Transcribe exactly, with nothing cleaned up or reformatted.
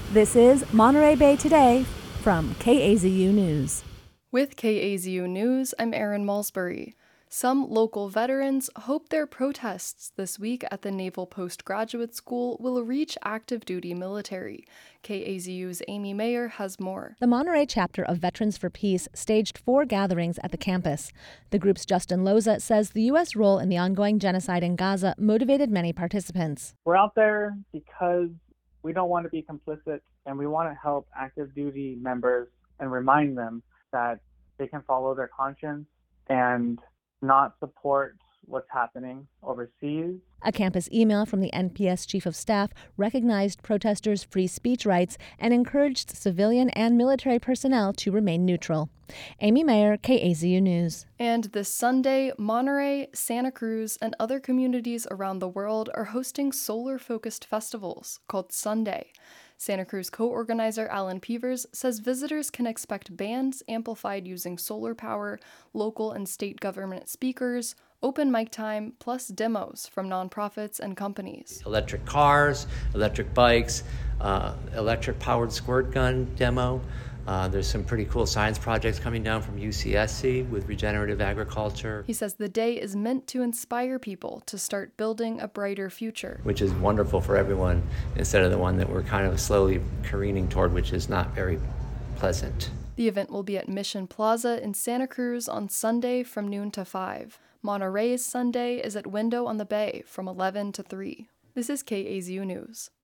This is Monterey Bay Today from K A Z U News. With K A Z U News, I'm Erin Malsbury. Some local veterans hope their protests this week at the Naval Postgraduate School will reach active duty military. K A Z U's Amy Mayer has more. The Monterey chapter of Veterans for Peace staged four gatherings at the campus. The group's Justin Loza says the U S role in the ongoing genocide in Gaza motivated many participants. We're out there because we don't want to be complicit, and we want to help active duty members and remind them that they can follow their conscience and not support what's happening overseas. A campus email from the N P S Chief of Staff recognized protesters' free speech rights and encouraged civilian and military personnel to remain neutral. Amy Mayer, K A Z U News. And this Sunday, Monterey, Santa Cruz, and other communities around the world are hosting solar-focused festivals called Sunday. Santa Cruz co-organizer Alan Peevers says visitors can expect bands amplified using solar power, local and state government speakers, open mic time, plus demos from nonprofits and companies. Electric cars, electric bikes, uh, electric-powered squirt gun demo. Uh, there's some pretty cool science projects coming down from U C S C with regenerative agriculture. He says the day is meant to inspire people to start building a brighter future. Which is wonderful for everyone, instead of the one that we're kind of slowly careening toward, which is not very pleasant. The event will be at Mission Plaza in Santa Cruz on Sunday from noon to five. Monterey's Sunday is at Window on the Bay from eleven to three. This is K A Z U News.